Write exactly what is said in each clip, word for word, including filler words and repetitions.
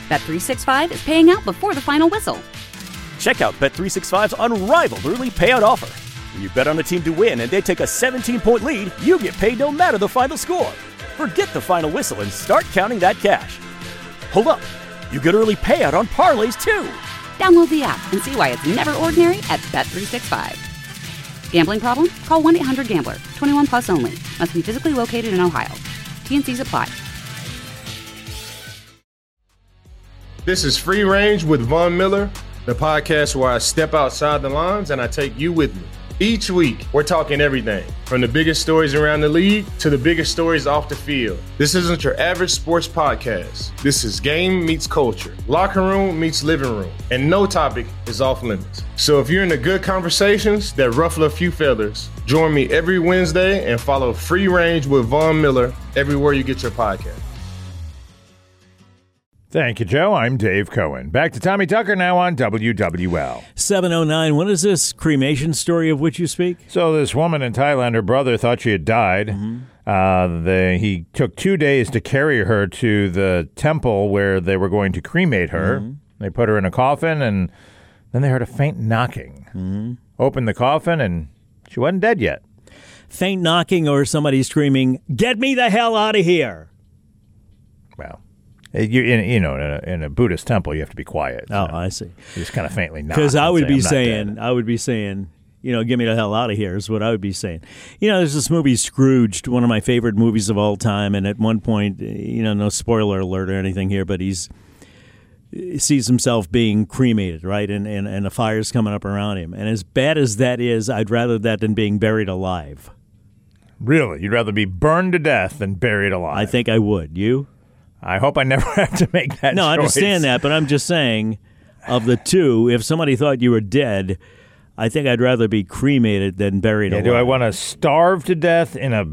Bet three sixty-five is paying out before the final whistle. Check out Bet three sixty-five's unrivaled early payout offer. When you bet on a team to win and they take a seventeen-point lead, you get paid no matter the final score. Forget the final whistle and start counting that cash. Hold up. You get early payout on parlays, too. Download the app and see why it's never ordinary at Bet three sixty-five. Gambling problem? Call one eight hundred gambler. twenty-one plus only. Must be physically located in Ohio. T N Cs apply. This is Free Range with Von Miller, the podcast where I step outside the lines and I take you with me. Each week, we're talking everything from the biggest stories around the league to the biggest stories off the field. This isn't your average sports podcast. This is game meets culture, locker room meets living room, and no topic is off limits. So if you're into good conversations that ruffle a few feathers, join me every Wednesday and follow Free Range with Von Miller everywhere you get your podcast. Thank you, Joe. I'm Dave Cohen. Back to Tommy Tucker now on W W L. seven oh nine, what is this cremation story of which you speak? So this woman in Thailand, her brother thought she had died. Mm-hmm. Uh, they, he took two days to carry her to the temple where they were going to cremate her. Mm-hmm. They put her in a coffin, and then they heard a faint knocking. Mm-hmm. Opened the coffin, and she wasn't dead yet. Faint knocking or somebody screaming, "Get me the hell out of here!" Well, You, in, you know, in a, in a Buddhist temple, you have to be quiet. Oh, so I see. You just kind of faintly knock. Because I would say, be I'm saying, I would be saying, you know, get me the hell out of here is what I would be saying. You know, there's this movie Scrooged, one of my favorite movies of all time, and at one point, you know, no spoiler alert or anything here, but he's he sees himself being cremated, right, and, and and the fire's coming up around him. And as bad as that is, I'd rather that than being buried alive. Really? You'd rather be burned to death than buried alive? I think I would. You? I hope I never have to make that no, choice. I understand that, but I'm just saying, of the two, if somebody thought you were dead, I think I'd rather be cremated than buried yeah, alive. Do I want to starve to death in a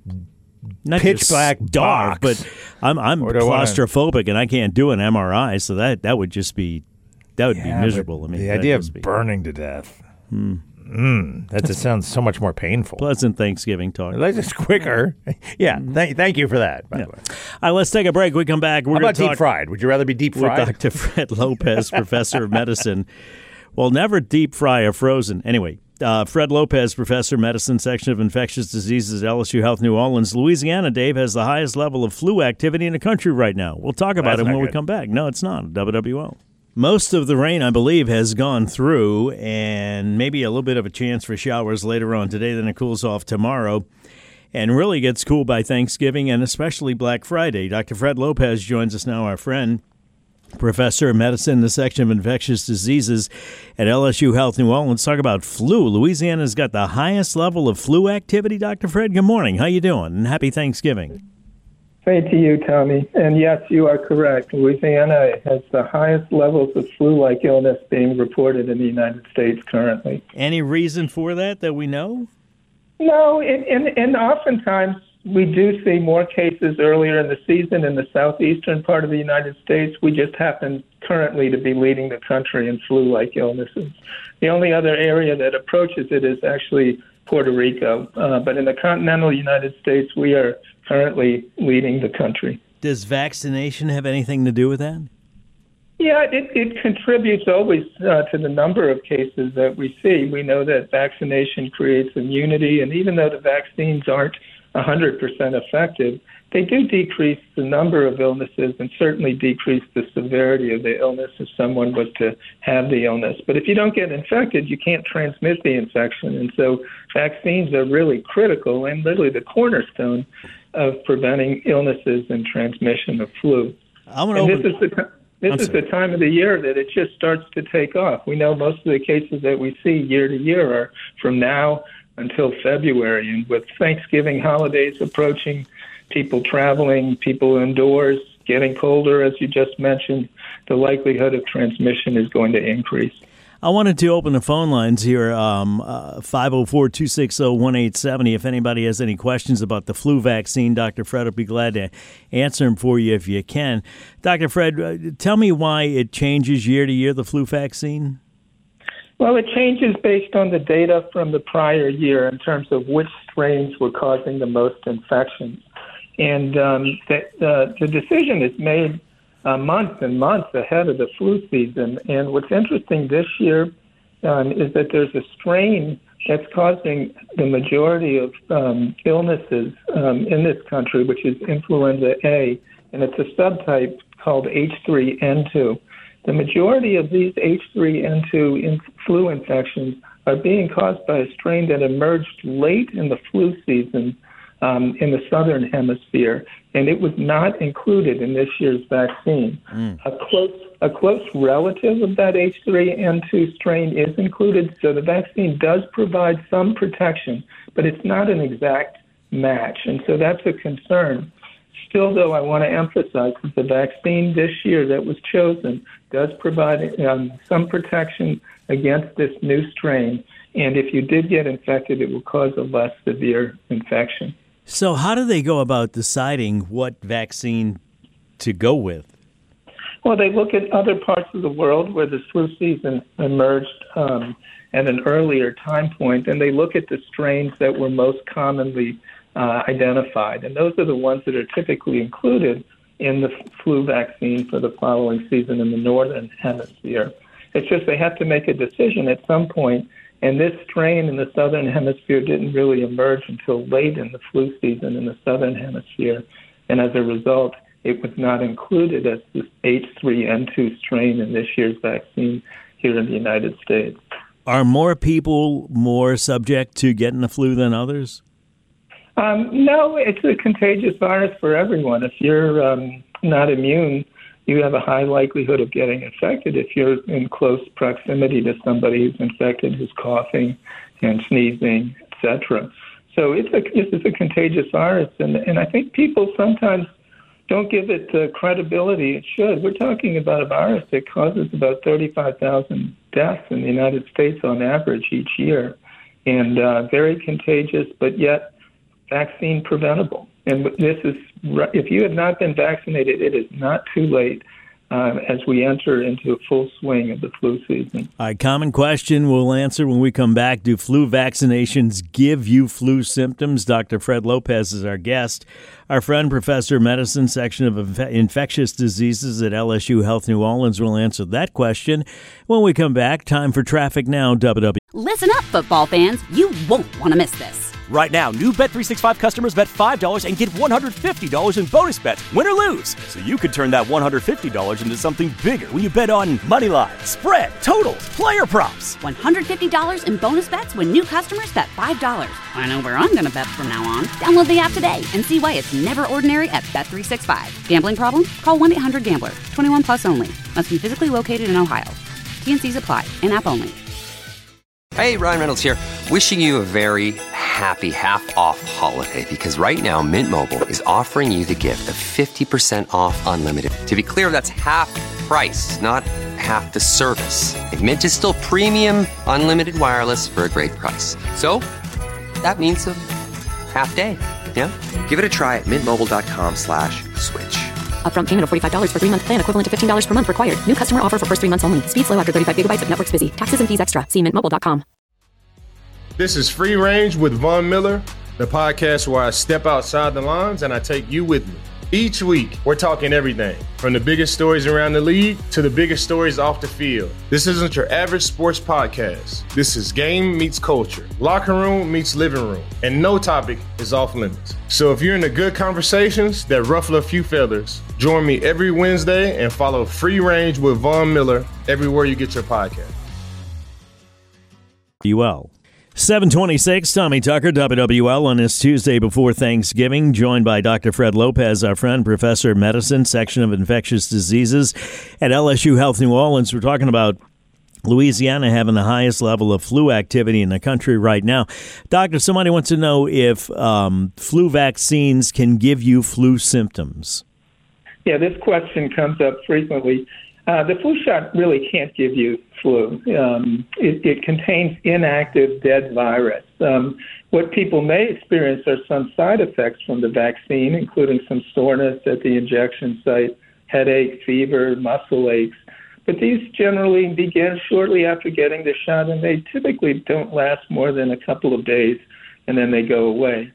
Not pitch black dark, box? But I'm I'm claustrophobic wanna... and I can't do an M R I, so that, that would just be that would yeah, be miserable. I mean, the idea of be... burning to deth. Hmm. Mm, that just sounds so much more painful. Pleasant Thanksgiving talk. That's just quicker. Yeah, th- thank you for that, by yeah. the way. All right, let's take a break. We come back. We're How about talk deep fried? Would you rather be deep fried? With Doctor Fred Lopez, professor of medicine. Well, never deep fry or frozen. Anyway, uh, Fred Lopez, professor of medicine, section of infectious diseases at L S U Health New Orleans. Louisiana, Dave, has the highest level of flu activity in the country right now. We'll talk about That's it when good. we come back. No, it's not. W W O. Most of the rain, I believe, has gone through, and maybe a little bit of a chance for showers later on today. Then it cools off tomorrow and really gets cool by Thanksgiving and especially Black Friday. Doctor Fred Lopez joins us now, our friend, professor of medicine in the section of infectious diseases at L S U Health New Orleans. Talk about flu. Louisiana's got the highest level of flu activity. Doctor Fred, good morning. How you doing? And happy Thanksgiving. Same to you, Tommy. And yes, you are correct. Louisiana has the highest levels of flu-like illness being reported in the United States currently. Any reason for that that we know? No, and, and, and oftentimes we do see more cases earlier in the season in the southeastern part of the United States. We just happen currently to be leading the country in flu-like illnesses. The only other area that approaches it is actually Puerto Rico. Uh, but in the continental United States, we are currently leading the country. Does vaccination have anything to do with that? Yeah, it, it contributes always uh, to the number of cases that we see. We know that vaccination creates immunity, and even though the vaccines aren't one hundred percent effective, they do decrease the number of illnesses and certainly decrease the severity of the illness if someone was to have the illness. But if you don't get infected, you can't transmit the infection. And so vaccines are really critical and literally the cornerstone of preventing illnesses and transmission of flu. I'm and open- this is the this I'm is sorry. the time of the year that it just starts to take off. We know most of the cases that we see year to year are from now until February. And with Thanksgiving holidays approaching, people traveling, people indoors, getting colder, as you just mentioned, the likelihood of transmission is going to increase. I wanted to open the phone lines here, um, uh, five oh four, two six oh, one eight seven oh. If anybody has any questions about the flu vaccine, Doctor Fred will be glad to answer them for you if you can. Doctor Fred, uh, tell me why it changes year to year, the flu vaccine. Well, it changes based on the data from the prior year in terms of which strains were causing the most infections. And um, the, uh, the decision is made uh, months and months ahead of the flu season. And what's interesting this year um, is that there's a strain that's causing the majority of um, illnesses um, in this country, which is influenza A, and it's a subtype called H three N two. The majority of these H three N two in flu infections are being caused by a strain that emerged late in the flu season um, in the southern hemisphere, and it was not included in this year's vaccine. Mm. A close a close relative of that H three N two strain is included, so the vaccine does provide some protection, but it's not an exact match, and so that's a concern. Still, though, I want to emphasize that the vaccine this year that was chosen does provide um, some protection against this new strain, and if you did get infected, it will cause a less severe infection. So how do they go about deciding what vaccine to go with? Well, they look at other parts of the world where the flu season emerged um, at an earlier time point, and they look at the strains that were most commonly uh, identified. And those are the ones that are typically included in the flu vaccine for the following season in the northern hemisphere. It's just they have to make a decision at some point, and this strain in the southern hemisphere didn't really emerge until late in the flu season in the southern hemisphere, and as a result, it was not included as the H three N two strain in this year's vaccine here in the United States. Are more people more subject to getting the flu than others? Um, no, it's a contagious virus for everyone. If you're um, not immune, you have a high likelihood of getting infected if you're in close proximity to somebody who's infected, who's coughing and sneezing, et cetera. So it's a, it's a contagious virus, and, and I think people sometimes don't give it the credibility it should. We're talking about a virus that causes about thirty-five thousand deaths in the United States on average each year, and uh, very contagious, but yet vaccine preventable. And this is, if you have not been vaccinated, it is not too late um, as we enter into a full swing of the flu season. All right, common question we'll answer when we come back. Do flu vaccinations give you flu symptoms? Doctor Fred Lopez is our guest. Our friend, Professor of Medicine, Section of Inf- Infectious Diseases at L S U Health New Orleans, will answer that question when we come back. Time for Traffic Now, W W E. Listen up, football fans. You won't want to miss this. Right now, new Bet three sixty-five customers bet five dollars and get one hundred fifty dollars in bonus bets, win or lose. So you could turn that one hundred fifty dollars into something bigger when you bet on money line, spread, totals, player props. one hundred fifty dollars in bonus bets when new customers bet five dollars. I know where I'm going to bet from now on. Download the app today and see why it's never ordinary at Bet three sixty-five. Gambling problem? Call one eight hundred gambler. twenty-one plus only. Must be physically located in Ohio. T N Cs apply. In-app only. Hey, Ryan Reynolds here. Wishing you a very happy half-off holiday, because right now Mint Mobile is offering you the gift of fifty percent off unlimited. To be clear, that's half price, not half the service. And Mint is still premium unlimited wireless for a great price. So that means a half day. Yeah? Give it a try at mintmobile.com slash switch. Upfront payment of forty-five dollars for three-month plan equivalent to fifteen dollars per month required. New customer offer for first three months only. Speed slow after thirty-five gigabytes if network's busy. Taxes and fees extra. See mint mobile dot com. This is Free Range with Von Miller, the podcast where I step outside the lines and I take you with me. Each week, we're talking everything from the biggest stories around the league to the biggest stories off the field. This isn't your average sports podcast. This is game meets culture, locker room meets living room, and no topic is off limits. So if you're into good conversations that ruffle a few feathers, join me every Wednesday and follow Free Range with Von Miller everywhere you get your podcast. W L. seven twenty-six, Tommy Tucker, W W L, on this Tuesday before Thanksgiving, joined by Doctor Fred Lopez, our friend, Professor of Medicine, Section of Infectious Diseases at L S U Health New Orleans. We're talking about Louisiana having the highest level of flu activity in the country right now. Doctor, somebody wants to know if um, flu vaccines can give you flu symptoms. Yeah, this question comes up frequently. Uh, the flu shot really can't give you flu. Um, it, it contains inactive dead virus. Um, what people may experience are some side effects from the vaccine, including some soreness at the injection site, headache, fever, muscle aches. But these generally begin shortly after getting the shot, and they typically don't last more than a couple of days, and then they go away.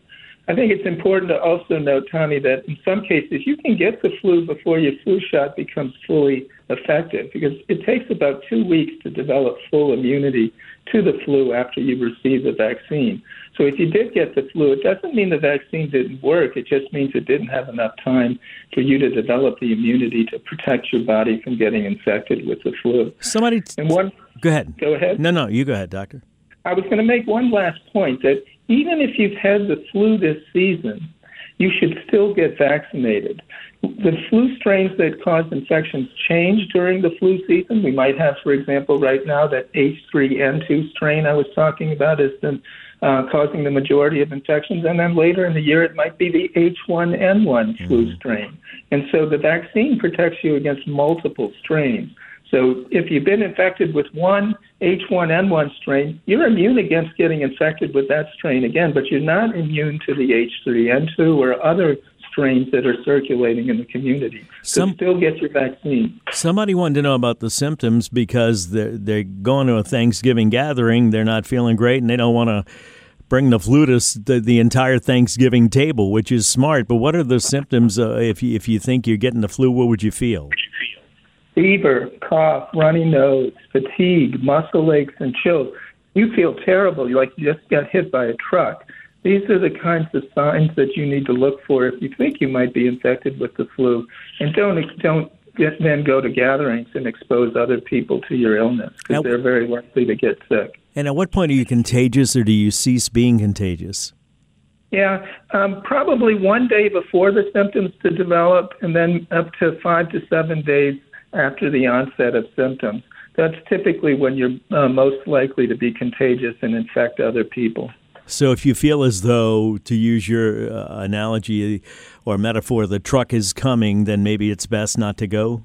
I think it's important to also note, Tommy, that in some cases you can get the flu before your flu shot becomes fully effective, because it takes about two weeks to develop full immunity to the flu after you receive the vaccine. So if you did get the flu, it doesn't mean the vaccine didn't work. It just means it didn't have enough time for you to develop the immunity to protect your body from getting infected with the flu. Somebody, t- and one, go ahead. Go ahead. No, no, you go ahead, doctor. I was going to make one last point, that even if you've had the flu this season, you should still get vaccinated. The flu strains that cause infections change during the flu season. We might have, for example, right now that H three N two strain I was talking about has been uh, causing the majority of infections. And then later in the year, it might be the H one N one mm-hmm. flu strain. And so the vaccine protects you against multiple strains. So if you've been infected with one H one N one strain, you're immune against getting infected with that strain again, but you're not immune to the H three N two or other strains that are circulating in the community. So Some, still get your vaccine. Somebody wanted to know about the symptoms because they're, they're going to a Thanksgiving gathering, they're not feeling great, and they don't want to bring the flu to the, the entire Thanksgiving table, which is smart. But what are the symptoms uh, if, you, if you think you're getting the flu? What would you feel? Fever, cough, runny nose, fatigue, muscle aches, and chills. You feel terrible. You're like you just got hit by a truck. These are the kinds of signs that you need to look for if you think you might be infected with the flu. And don't don't get, then go to gatherings and expose other people to your illness, because they're very likely to get sick. And at what point are you contagious, or do you cease being contagious? Yeah, um, probably one day before the symptoms to develop, and then up to five to seven days after the onset of symptoms. That's typically when you're uh, most likely to be contagious and infect other people. So if you feel as though, to use your uh, analogy or metaphor, the truck is coming, then maybe it's best not to go?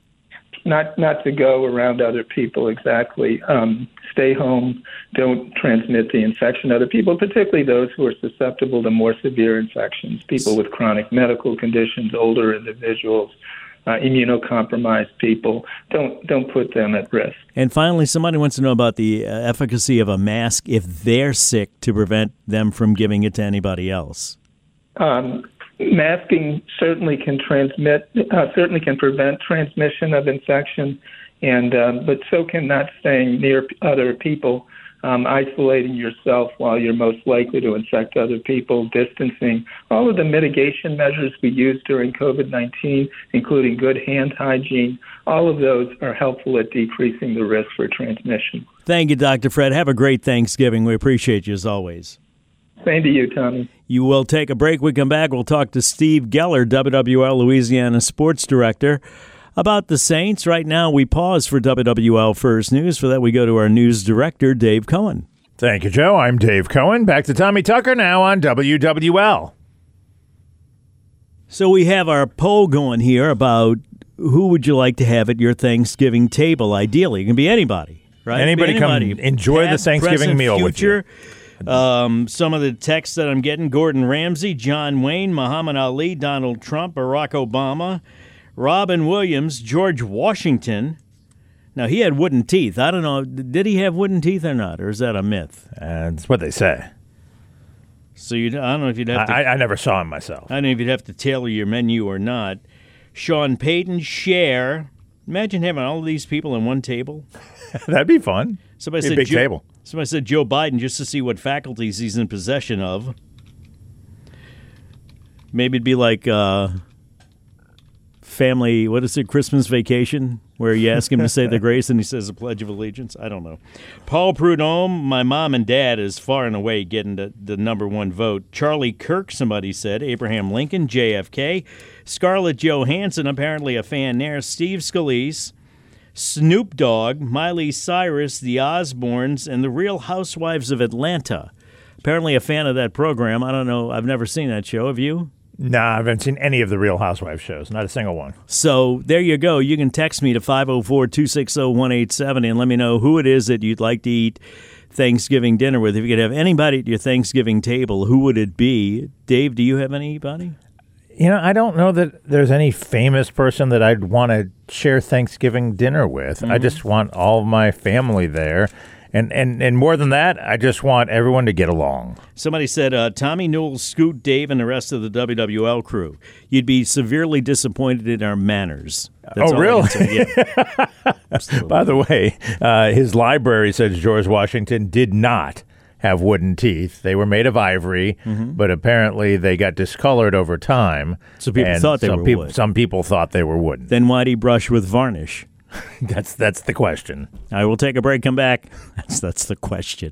Not not to go around other people, exactly. Um, stay home. Don't transmit the infection to other people, particularly those who are susceptible to more severe infections, people with chronic medical conditions, older individuals, Uh, immunocompromised people. Don't don't put them at risk. And finally, somebody wants to know about the uh, efficacy of a mask if they're sick to prevent them from giving it to anybody else. Um, masking certainly can transmit, uh, certainly can prevent transmission of infection, and um, but so can not staying near other people. Um, isolating yourself while you're most likely to infect other people, distancing, all of the mitigation measures we use during COVID nineteen, including good hand hygiene, all of those are helpful at decreasing the risk for transmission. Thank you, Doctor Fred. Have a great Thanksgiving. We appreciate you as always. Same to you, Tommy. You will take a break. We come back. We'll talk to Steve Geller, W W L Louisiana Sports Director, about the Saints. Right now, we pause for W W L First News. For that, we go to our news director, Dave Cohen. Thank you, Joe. I'm Dave Cohen. Back to Tommy Tucker now on W W L. So we have our poll going here about who would you like to have at your Thanksgiving table, ideally. It can be anybody, right? Anybody, anybody. come enjoy Past, the Thanksgiving present, meal future. with you. Um, some of the texts that I'm getting: Gordon Ramsay, John Wayne, Muhammad Ali, Donald Trump, Barack Obama, Robin Williams, George Washington. Now, he had wooden teeth. I don't know, did he have wooden teeth or not, or is that a myth? Uh, that's what they say. So you, I don't know if you'd have to... I, I never saw him myself. I don't know if you'd have to tailor your menu or not. Sean Payton, Cher. Imagine having all of these people at one table. That'd be fun. Somebody be said a big Joe, table. Somebody said Joe Biden just to see what faculties he's in possession of. Maybe it'd be like... Uh, family, what is it, Christmas Vacation, where you ask him to say the grace and he says the Pledge of Allegiance? I don't know. Paul Prudhomme, my mom and dad is far and away getting the, the number one vote. Charlie Kirk, somebody said. Abraham Lincoln, J F K. Scarlett Johansson, apparently a fan there. Steve Scalise. Snoop Dogg, Miley Cyrus, the Osbournes, and the Real Housewives of Atlanta. Apparently a fan of that program. I don't know. I've never seen that show. Have you? No, nah, I haven't seen any of the Real Housewives shows. Not a single one. So there you go. You can text me to five oh four, two six oh, one eight seven zero and let me know who it is that you'd like to eat Thanksgiving dinner with. If you could have anybody at your Thanksgiving table, who would it be? Dave, do you have anybody? You know, I don't know that there's any famous person that I'd want to share Thanksgiving dinner with. Mm-hmm. I just want all of my family there. And, and and more than that, I just want everyone to get along. Somebody said, uh, Tommy Newell, Scoot, Dave, and the rest of the W W L crew. You'd be severely disappointed in our manners. That's oh, really? Yeah. By the way, uh, his library says George Washington did not have wooden teeth. They were made of ivory, mm-hmm. but apparently they got discolored over time. So people and thought they some were people, wood. Some people thought they were wooden. Then why'd he brush with varnish? that's that's the question. I will take a break, come back. That's that's the question.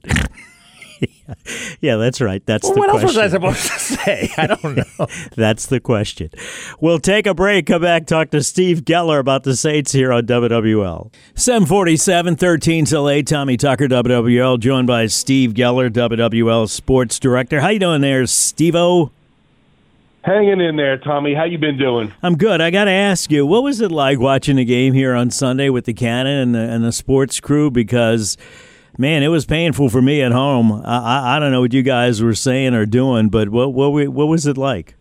Yeah, that's right. That's well, the what question. What else was I supposed to say? I don't know. That's the question. We'll take a break, come back, talk to Steve Geller about the Saints here on W W L. seven forty-seven, thirteen till eight. Tommy Tucker, W W L, joined by Steve Geller, W W L Sports Director. How you doing there, Steve-O? Hanging in there, Tommy. How you been doing? I'm good. I got to ask you, what was it like watching the game here on Sunday with the Cannon and the, and the sports crew? Because, man, it was painful for me at home. I, I, I don't know what you guys were saying or doing, but what what, we, what was it like?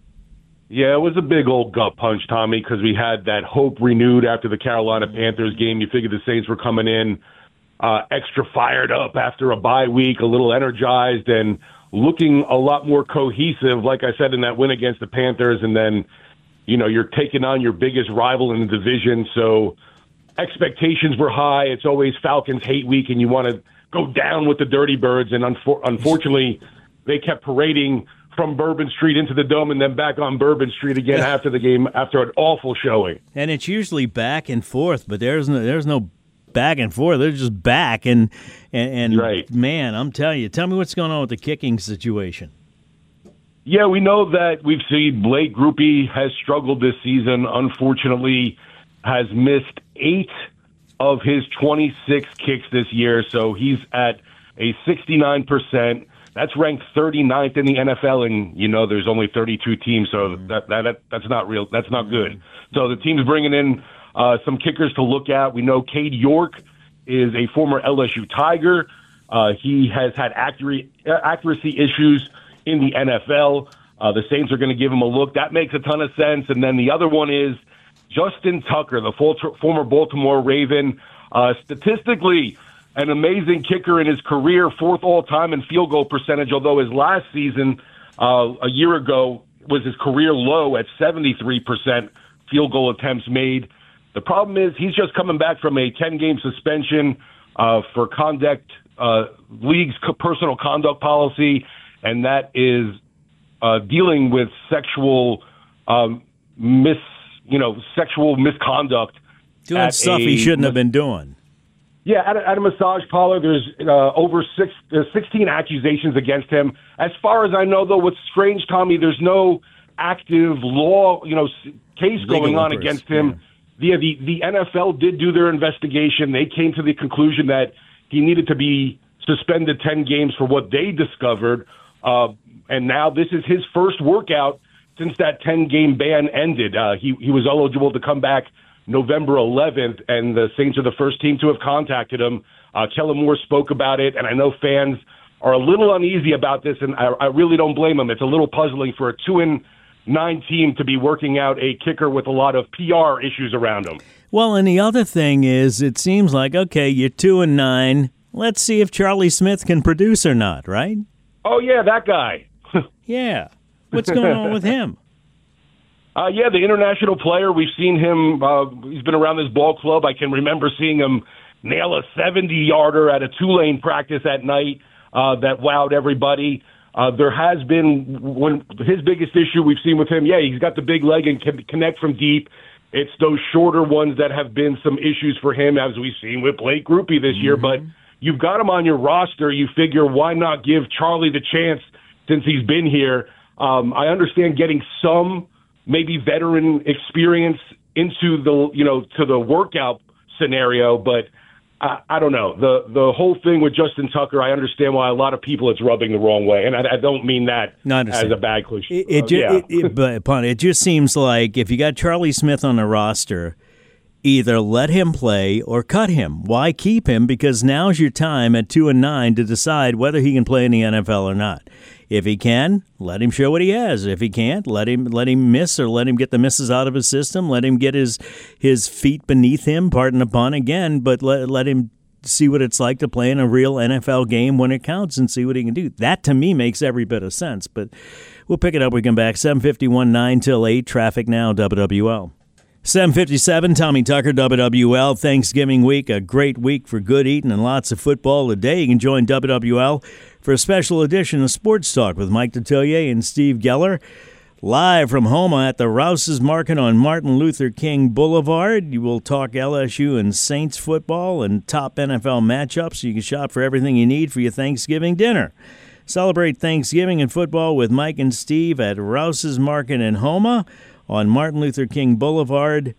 Yeah, it was a big old gut punch, Tommy, because we had that hope renewed after the Carolina Panthers game. You figured the Saints were coming in uh, extra fired up after a bye week, a little energized, and looking a lot more cohesive, like I said, in that win against the Panthers. And then, you know, you're taking on your biggest rival in the division, so expectations were high. It's always Falcons hate week, and you want to go down with the Dirty Birds. And unfor- unfortunately, they kept parading from Bourbon Street into the Dome and then back on Bourbon Street again after the game, after an awful showing. And it's usually back and forth, but there's no there's no back and forth. They're just back. And, and, and right. man, I'm telling you, tell me what's going on with the kicking situation. Yeah, we know that we've seen Blake Grupe has struggled this season. Unfortunately, has missed eight of his twenty-six kicks this year, so he's at a sixty-nine percent. That's ranked thirty-ninth in the N F L, and you know there's only thirty-two teams, so that that that's not real. That's not good. So the team's bringing in uh, some kickers to look at. We know Cade York is a former L S U Tiger. Uh, he has had accurate, accuracy issues in the N F L. Uh, the Saints are going to give him a look. That makes a ton of sense. And then the other one is Justin Tucker, the former Baltimore Raven. Uh, statistically, an amazing kicker in his career, fourth all-time in field goal percentage, although his last season, uh, a year ago, was his career low at seventy-three percent field goal attempts made. The problem is he's just coming back from a ten-game suspension uh, for conduct, uh, league's personal conduct policy, and that is uh, dealing with sexual um, mis, you know, sexual misconduct. Doing stuff a, he shouldn't have been doing. Yeah, at a, at a massage parlor, there's uh, over six, uh, sixteen accusations against him. As far as I know, though, what's strange, Tommy, there's no active law, you know, case Legal going on interest, against him. Yeah. The, the the N F L did do their investigation. They came to the conclusion that he needed to be suspended ten games for what they discovered. Uh, and now this is his first workout since that ten-game ban ended. Uh, he, he was eligible to come back November eleventh, and the Saints are the first team to have contacted him. Uh, Kellen Moore spoke about it, and I know fans are a little uneasy about this, and I, I really don't blame them. It's a little puzzling for a two and nine team to be working out a kicker with a lot of P R issues around him. Well, and the other thing is, it seems like, okay, you're two and nine. Let's see if Charlie Smith can produce or not, right? Oh, yeah, that guy. Yeah. What's going on with him? Uh, yeah, the international player. We've seen him. Uh, he's been around this ball club. I can remember seeing him nail a seventy-yarder at a Tulane practice at night uh, that wowed everybody. Uh, there has been when his biggest issue we've seen with him. Yeah, he's got the big leg and can connect from deep. It's those shorter ones that have been some issues for him, as we've seen with Blake Grupe this mm-hmm. year. But you've got him on your roster. You figure, why not give Charlie the chance since he's been here? Um, I understand getting some maybe veteran experience into the, you know, to the workout scenario, but I, I don't know. The the whole thing with Justin Tucker, I understand why a lot of people it's rubbing the wrong way, and I, I don't mean that as a bad cliche. It, it, uh, yeah. it, it, but, Pun, it just seems like if you got Charlie Smith on the roster, either let him play or cut him. Why keep him? Because now's your time at two and nine to decide whether he can play in the N F L or not. If he can, let him show what he has. If he can't, let him let him miss or let him get the misses out of his system. Let him get his his feet beneath him, pardon the pun again, but let let him see what it's like to play in a real N F L game when it counts and see what he can do. That, to me, makes every bit of sense. But we'll pick it up. We come back. seven fifty-one, nine till eight. Traffic now, W W L. seven fifty-seven, Tommy Tucker, W W L. Thanksgiving week, a great week for good eating and lots of football today. You can join W W L for a special edition of Sports Talk with Mike Detillier and Steve Geller. Live from Houma at the Rouse's Market on Martin Luther King Boulevard. You will talk L S U and Saints football and top N F L matchups. So you can shop for everything you need for your Thanksgiving dinner. Celebrate Thanksgiving and football with Mike and Steve at Rouse's Market in Houma on Martin Luther King Boulevard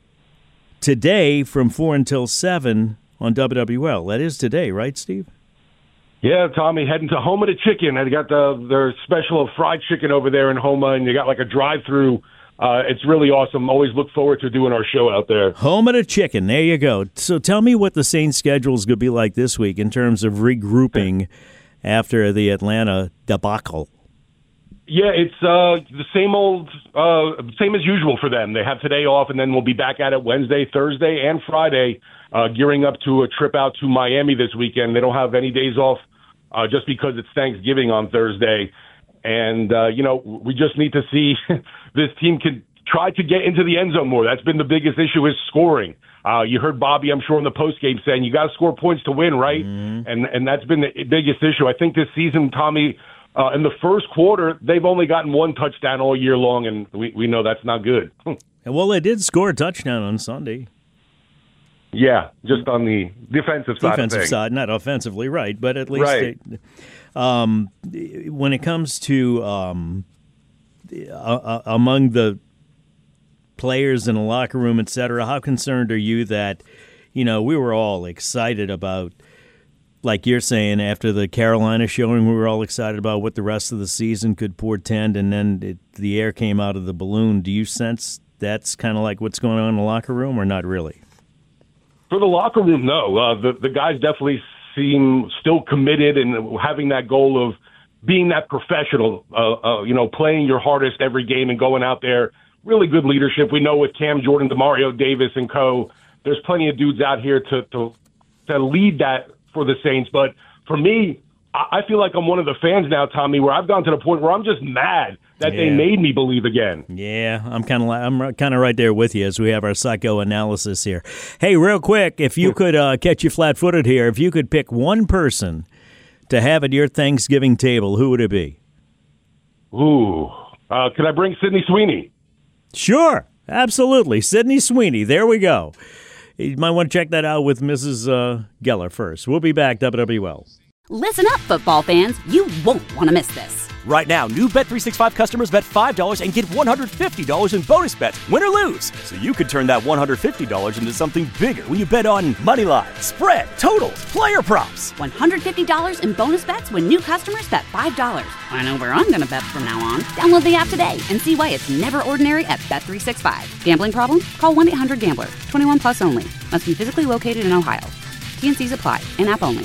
today from four until seven on W W L. That is today, right, Steve? Yeah, Tommy, heading to Houma to Chicken. They got the, their special of fried chicken over there in Houma, and you got like a drive-through. Uh, it's really awesome. Always look forward to doing our show out there. Houma to Chicken. There you go. So tell me what the Saints schedule is going to be like this week in terms of regrouping after the Atlanta debacle. Yeah, it's uh, the same old, uh, same as usual for them. They have today off, and then we'll be back at it Wednesday, Thursday, and Friday, uh, gearing up to a trip out to Miami this weekend. They don't have any days off uh, just because it's Thanksgiving on Thursday. And, uh, you know, we just need to see this team can try to get into the end zone more. That's been the biggest issue is scoring. Uh, you heard Bobby, I'm sure, in the postgame saying you got to score points to win, right? Mm-hmm. And and that's been the biggest issue. I think this season, Tommy, Uh, in the first quarter, they've only gotten one touchdown all year long, and we, we know that's not good. Well, they did score a touchdown on Sunday. Yeah, just on the defensive side. Defensive side, not offensively, right? But at least right. they, um, when it comes to um, uh, among the players in the locker room, et cetera, how concerned are you that, you know, we were all excited about, like you're saying, after the Carolina showing, we were all excited about what the rest of the season could portend, and then it, the air came out of the balloon. Do you sense that's kind of like what's going on in the locker room, or not really? For the locker room, no. Uh, the, the guys definitely seem still committed and having that goal of being that professional, uh, uh, you know, playing your hardest every game and going out there. Really good leadership. We know with Cam Jordan, Demario Davis, and co, there's plenty of dudes out here to to, to lead that for the Saints. But for me, I feel like I'm one of the fans now, Tommy, where I've gone to the point where I'm just mad that yeah. they made me believe again. Yeah, I'm kind of I'm kind of right there with you as we have our psychoanalysis here. Hey, real quick, if you could uh, catch you flat-footed here, if you could pick one person to have at your Thanksgiving table, who would it be? Ooh, uh, could I bring Sydney Sweeney? Sure, absolutely. Sydney Sweeney, there we go. You might want to check that out with Missus Uh, Geller first. We'll be back, W W L. Listen up, football fans. You won't want to miss this. Right now, new Bet three sixty-five customers bet five dollars and get one hundred fifty dollars in bonus bets, win or lose. So you could turn that one hundred fifty dollars into something bigger when you bet on money line, spread, totals, player props. one hundred fifty dollars in bonus bets when new customers bet five dollars. I know where I'm going to bet from now on. Download the app today and see why it's never ordinary at Bet three sixty-five. Gambling problem? Call one eight hundred gambler. twenty-one plus only. Must be physically located in Ohio. T and C's apply. In-app only.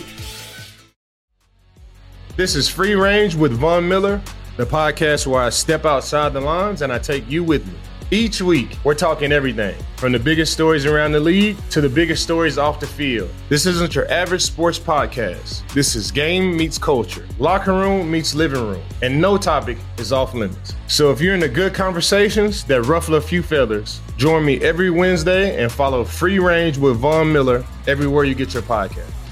This is Free Range with Von Miller, the podcast where I step outside the lines and I take you with me. Each week, we're talking everything from the biggest stories around the league to the biggest stories off the field. This isn't your average sports podcast. This is game meets culture, locker room meets living room, and no topic is off limits. So if you're into good conversations that ruffle a few feathers, join me every Wednesday and follow Free Range with Von Miller everywhere you get your podcast.